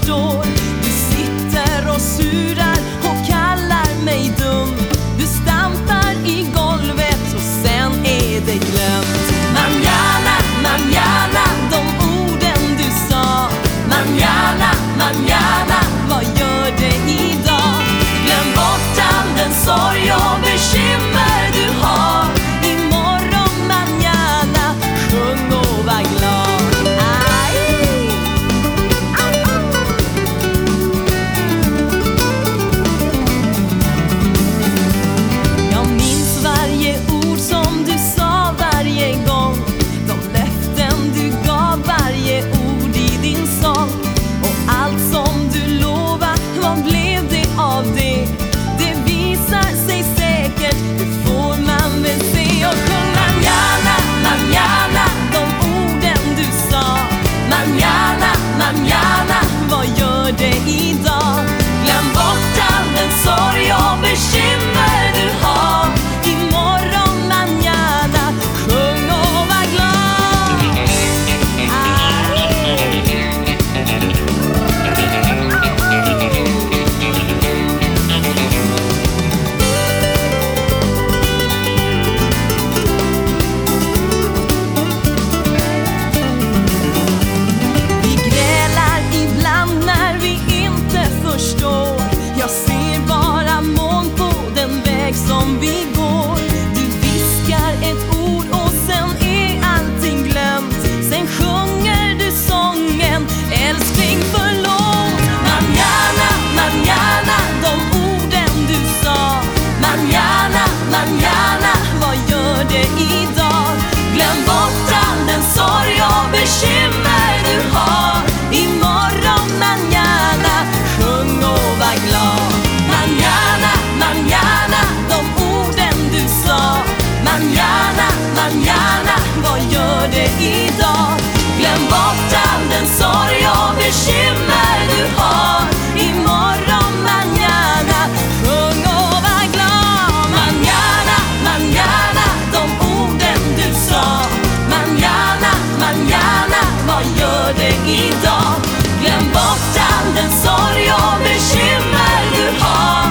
förstår. Du sitter och surar och kallar mig dum. Du stampar i golvet och sen är det glömt. Manana, manana, de orden du sa. Manana, manana, vad gör det idag? Glöm bort all den sorg och bekymmer du har. Imorgon manana, sjung och var glad. Aj! Jag minns varje ord som du sa varje gång. De löften du gav, varje ord i din sång. Och allt som du lovat, vad blev det av det? Det visar sig säkert, det får man väl se. Och sjung manana, manana, de orden du sa. Manana, manana, vad gör det idag? Glöm bort all den sorg och bekymmer du har. Imorgon manana, sjung och var glad. Vi grälar ibland när vi inte förstår. Jag ser bara moln på den väg som vi går. Du viskar ett ord och sen är allting glömt. Sen sjunger du sången, älskling förlåt. Manana, manana, de orden du sa. Manana, manana, vad gör det idag? Glöm bort all den sorg och bekymmer du har. Imorgon manana, sjung och var glad. Manana, manana, de orden du sa. Manana, manana, vad gör det idag? Glöm bort all den sorg och bekymmer du har. Imorgon manana, sjung och var glad. Manana, manana, de orden du sa. Manana, manana, vad gör det idag? Glöm bort all den sorg och bekymmer du har.